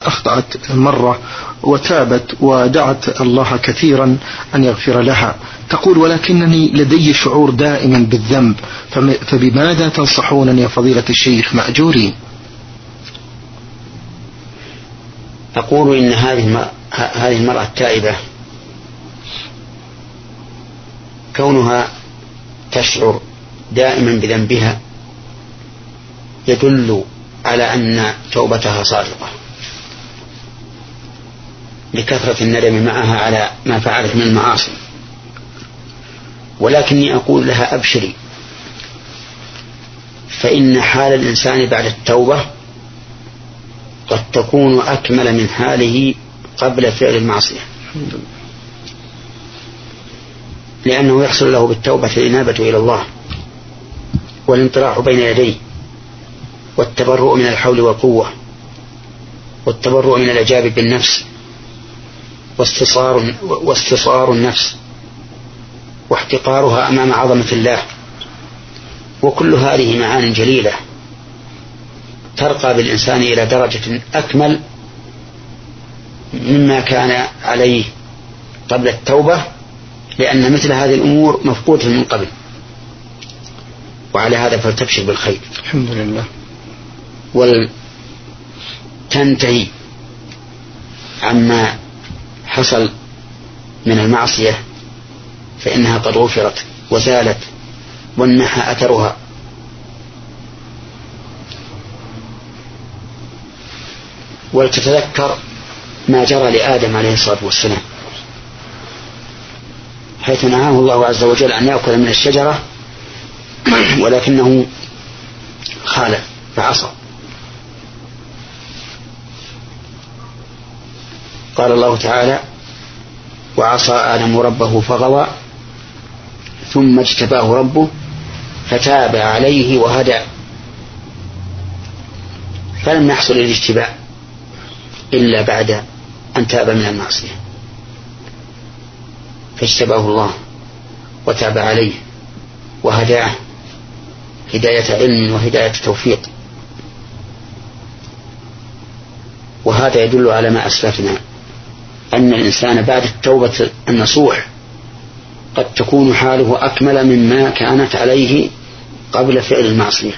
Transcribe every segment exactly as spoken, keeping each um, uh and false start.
أخطأت مرة وتابت ودعت الله كثيرا أن يغفر لها، تقول ولكنني لدي شعور دائما بالذنب، فبماذا تنصحونني يا فضيلة الشيخ مأجورين؟ أقول إن هذه هذه المرأة التائبة كونها تشعر دائما بذنبها يدل على أن توبتها صادقة لكثرة الندم معها على ما فعلت من المعاصي. ولكني أقول لها أبشري، فإن حال الإنسان بعد التوبة قد تكون أكمل من حاله قبل فعل المعصية، لأنه يحصل له بالتوبة الإنابة إلى الله والانطراح بين يديه والتبرؤ من الحول والقوة والتبرؤ من الإعجاب بالنفس واستصار, واستصار النفس واحتقارها أمام عظمة الله. وكل هذه معان جليلة ترقى بالإنسان إلى درجة أكمل مما كان عليه قبل التوبة، لأن مثل هذه الأمور مفقودة من قبل. وعلى هذا فلتبشر بالخير الحمد لله، ولتنتهي عما حصل من المعصية، فإنها قد غفرت وزالت وانمحى أثرها. ولتتذكر ما جرى لآدم عليه الصلاة والسلام حيث نهاه الله عز وجل أن يأكل من الشجرة ولكنه خالف فعصى. قال الله تعالى: وعصى آدم ربه فغوى ثم اجتباه ربه فتاب عليه وهدى. فلم يحصل الاجتباء إلا بعد أن تاب من المعصية، فاجتباه الله وتاب عليه وهداه هداية علم وهداية توفيق. وهذا يدل على ما أسلفنا أن الإنسان بعد التوبة النصوح قد تكون حاله أكمل مما كانت عليه قبل فعل المعصية.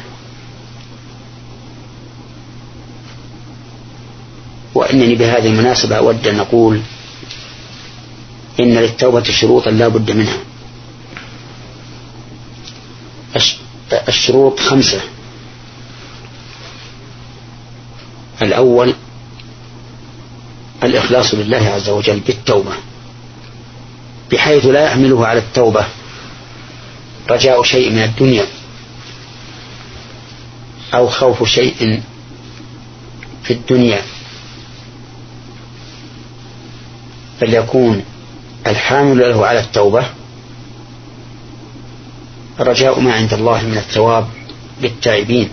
وإنني بهذه المناسبة أود أن نقول إن للتوبة شروطا لا بد منها. الشروط خمسة: الأول الإخلاص لله عز وجل بالتوبة، بحيث لا يحمله على التوبة رجاء شيء من الدنيا أو خوف شيء في الدنيا، فليكون الحامل له على التوبة رجاء ما عند الله من الثواب للتائبين.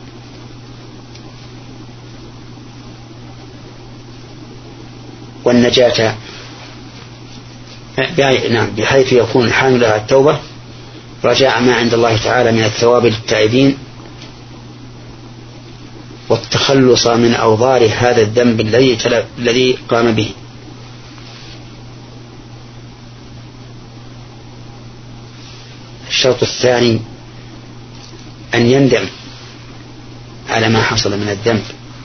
والنجاة نعم بحيث يكون الحامل على التوبة رجاء ما عند الله تعالى من الثواب للتائبين، والتخلص من أوضار هذا الذنب الذي الذي قام به. الشرط الثاني أن يندم على ما حصل من الذنب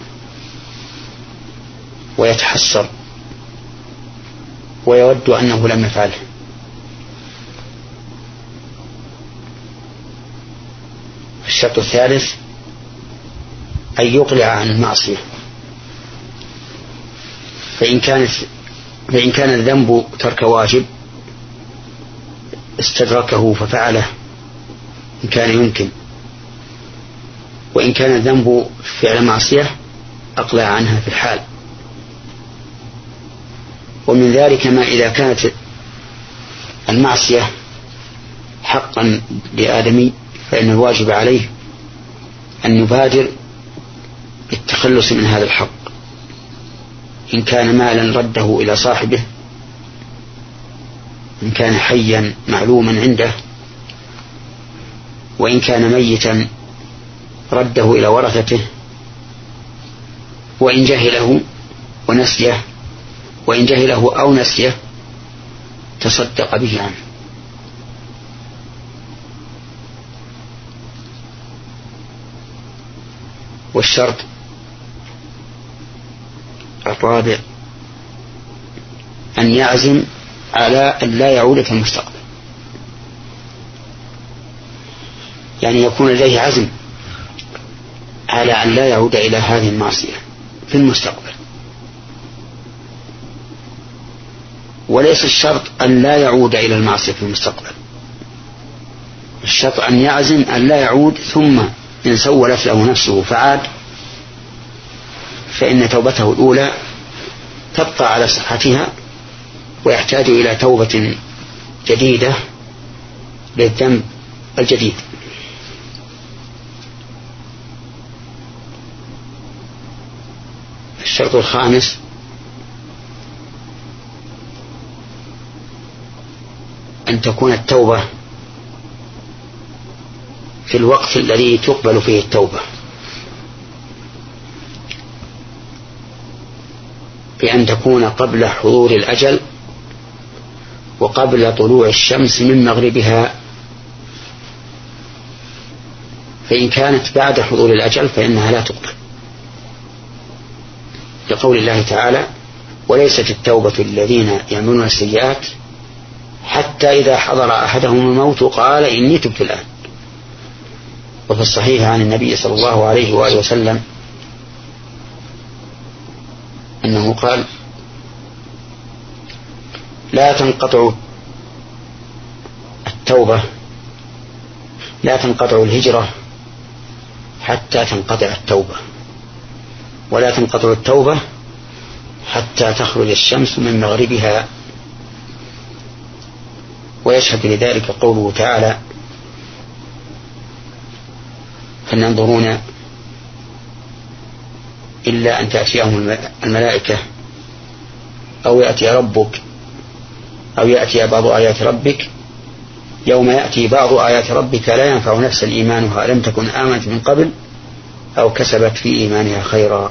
ويتحسر ويود أنه لم يفعله. الشرط الثالث أن يقلع عن المعصية، فإن كانت فإن كان الذنب ترك واجب استدركه ففعله إن كان يمكن، وإن كان الذنب فعل معصية أقلع عنها في الحال. ومن ذلك ما إذا كانت المعصية حقا لآدمي فإن الواجب عليه أن يبادر بالتخلص من هذا الحق، إن كان مالا رده إلى صاحبه، إن كان حيا معلوما عنده، وإن كان ميتا رده إلى ورثته، وإن جهله ونسيه، وإن جهله أو نسيه تصدق به عنه. والشرط الرابع أن يعزم على أن لا يعود في المستقبل، يعني يكون لديه عزم على أن لا يعود إلى هذه المعصية في المستقبل. وليس الشرط أن لا يعود إلى المعصية في المستقبل، الشرط أن يعزم أن لا يعود، ثم إن سولت له نفسه فعاد فإن توبته الأولى تبقى على صحتها، ويحتاج إلى توبة جديدة للذنب الجديد. الشرط الخامس أن تكون التوبة في الوقت الذي تقبل فيه التوبة، بأن تكون قبل حضور الأجل وقبل طلوع الشمس من مغربها. فإن كانت بعد حضور الأجل فإنها لا تقبل، لقول الله تعالى: وليست التوبة للذين يعملون السيئات حتى إذا حضر أحدهم الموت قال إني تبت الآن. وفي الصحيح عن النبي صلى الله عليه وآله وسلم أنه قال: لا تنقطع التوبة لا تنقطع الهجرة حتى تنقطع التوبة، ولا تنقطع التوبة حتى تخرج الشمس من مغربها. ويشهد لذلك قوله تعالى: هل ينظرون إلا أن تأتيهم الملائكة أو يأتي ربك أو يأتي بعض آيات ربك يوم يأتي بعض آيات ربك لا ينفع نفسا إيمانها لم تكن آمنت من قبل أو كسبت في إيمانها خيرا.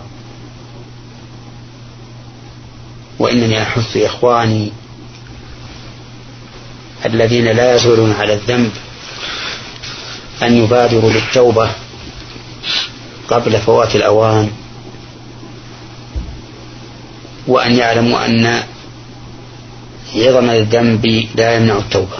وإنني أحث إخواني الذين لا يزولون على الذنب أن يبادروا للتوبة قبل فوات الأوان، وأن يعلموا أن عظم الذنب لا يمنع التوبة.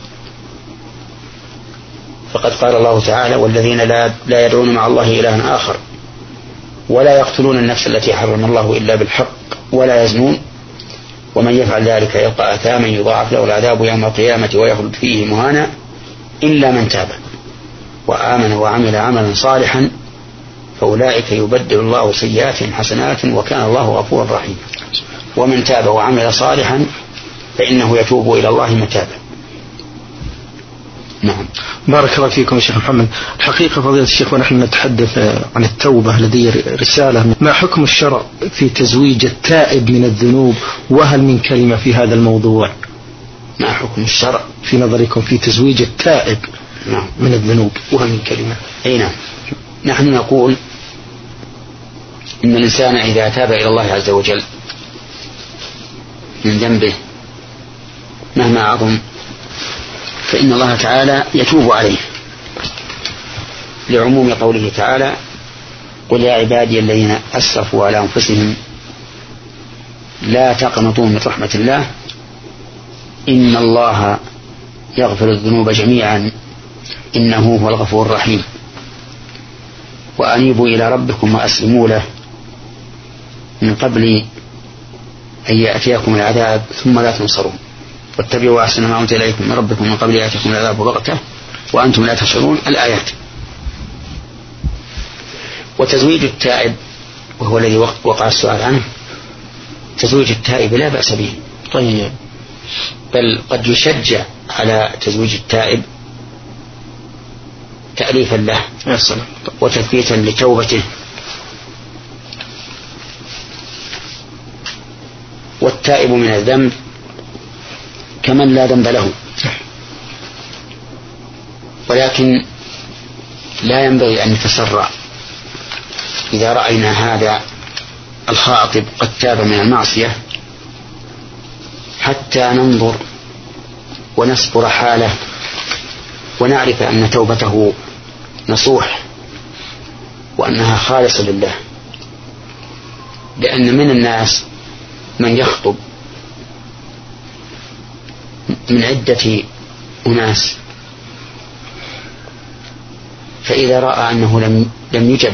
فقد قال الله تعالى: والذين لا, لا يدعون مع الله إلها آخر ولا يقتلون النفس التي حرم الله إلا بالحق ولا يزنون ومن يفعل ذلك يلقى أثاما يضاعف له العذاب يوم القيامة ويخلد فيه مهانا إلا من تاب وآمن وعمل عملا صالحا فأولئك يبدل الله سيئاتهم حسنات وكان الله غفورا رحيما. ومن تاب وعمل صالحا فإنه يتوب إلى الله متابا. نعم. بارك الله فيكم يا شيخ محمد. الحقيقة فضيلة الشيخ ونحن نتحدث عن التوبة لدي رسالة: ما حكم الشرع في تزويج التائب من الذنوب، وهل من كلمة في هذا الموضوع؟ ما حكم الشرع في نظركم في تزويج التائب نعم. من الذنوب وهل من كلمة؟ أي نعم. نحن نقول إن الإنسان إذا تاب إلى الله عز وجل من ذنبه مهما عظم فإن الله تعالى يتوب عليه، لعموم قوله تعالى: قل يا عبادي الذين أسرفوا على أنفسهم لا تقنطوا من رحمة الله إن الله يغفر الذنوب جميعا إنه هو الغفور الرحيم وأنيبوا إلى ربكم وأسلموا له من قبل أن يأتيكم العذاب ثم لا تنصرون واتبعوا أحسن ما أنزل إليكم من ربكم من قبل أن يأتيكم العذاب بغتة وأنتم لا تشعرون. الآيات. وتزويج التائب وهو الذي وقع السؤال عنه، تزويج التائب لا بأس به، طيب، بل قد يشجع على تزويج التائب تأليفا له وتثبيتا لتوبته. والتائب من الذنب كمن لا ذنب له، ولكن لا ينبغي أن نتسرع إذا رأينا هذا الخاطب قد تاب من المعصية حتى ننظر ونصبر حاله ونعرف أن توبته نصوح وأنها خالصة لله. لأن من الناس من يخطب من عدة أناس، فإذا رأى أنه لم لم يجب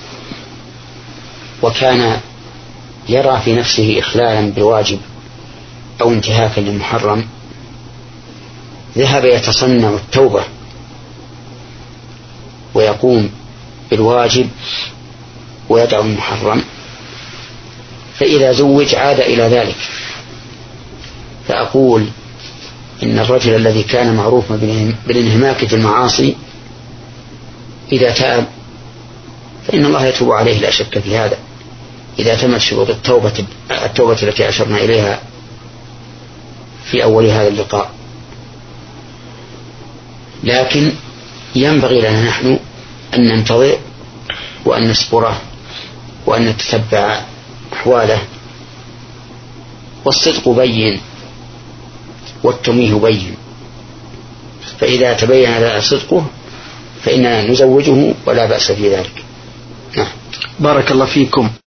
وكان يرى في نفسه إخلالا بالواجب أو انتهاكا للمحرم ذهب يتصنع التوبة ويقوم بالواجب ويدع المحرم، فإذا زوج عاد إلى ذلك. فأقول إن الرجل الذي كان معروفا بالانهماك في المعاصي إذا تاب فإن الله يتوب عليه لا شك في هذا، إذا تمت شروط التوبة التوبة التي أشرنا إليها في أول هذا اللقاء. لكن ينبغي لنا نحن أن ننتظر وأن نصبره وأن نتتبع أحواله، والصدق بين والتميه بين، فإذا تبين لنا صدقه فإننا نزوجه ولا بأس في ذلك. بارك الله فيكم.